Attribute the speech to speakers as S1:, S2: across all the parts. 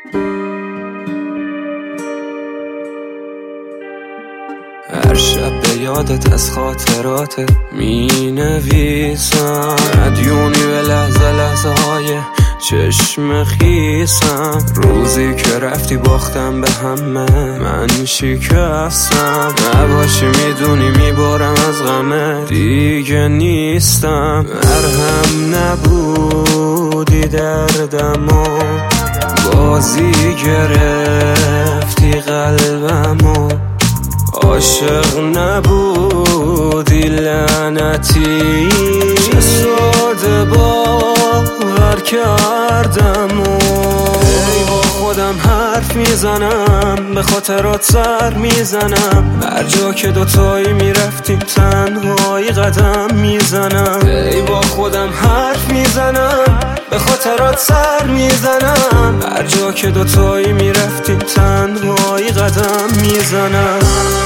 S1: هر شب به یادت از خاطرات می نویسم، مدیونی به لحظه لحظه های چشم خیسم. روزی که رفتی باختم به همه، من شکستم. نباشی میدونی میبارم از غمه، دیگه نیستم. مرهم نبودی دردمو، بازی گرفتی قلبمو. عاشق نبودی لعنتی، چه ساده باور کردم. ای با خودم حرف میزنم، به خاطرات سر میزنم. هر جا که دوتایی میرفتیم تنهایی قدم میزنم. ای با خودم حرف میزنم، به خاطرات سر میزنم. هر جا که دوتایی میرفتیم تنهایی قدم میزنم.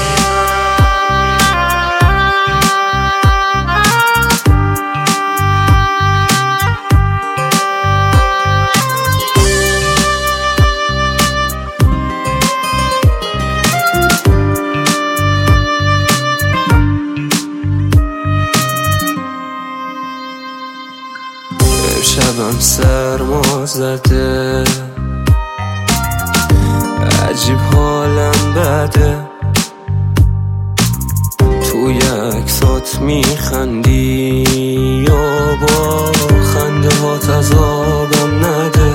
S1: شبم سرما زده، عجیب حالم بده. توی عکسات میخندی یا با خنده هات عذابم نده.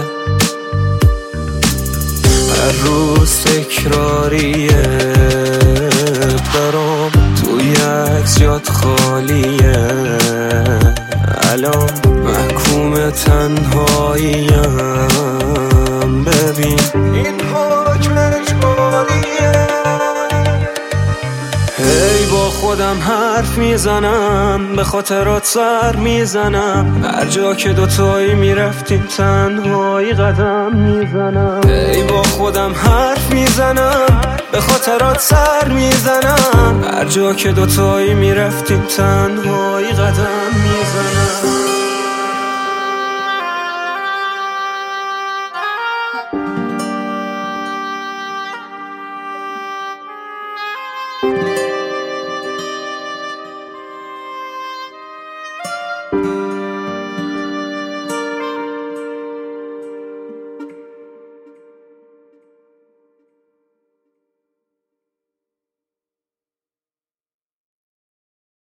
S1: هر روز تکراریه برام، توی عکس جات خالیه. الان محکوم تنهاییم، ببین این حکم اجباریه. هی با خودم حرف میزنم، به خاطرات سر میزنم. هر جا که دوتایی میرفتیم تنهایی قدم میزنم. هی با خودم حرف میزنم، به خاطرات سر میزنم. هر جا که دوتایی میرفتیم تنهایی قدم میزنم.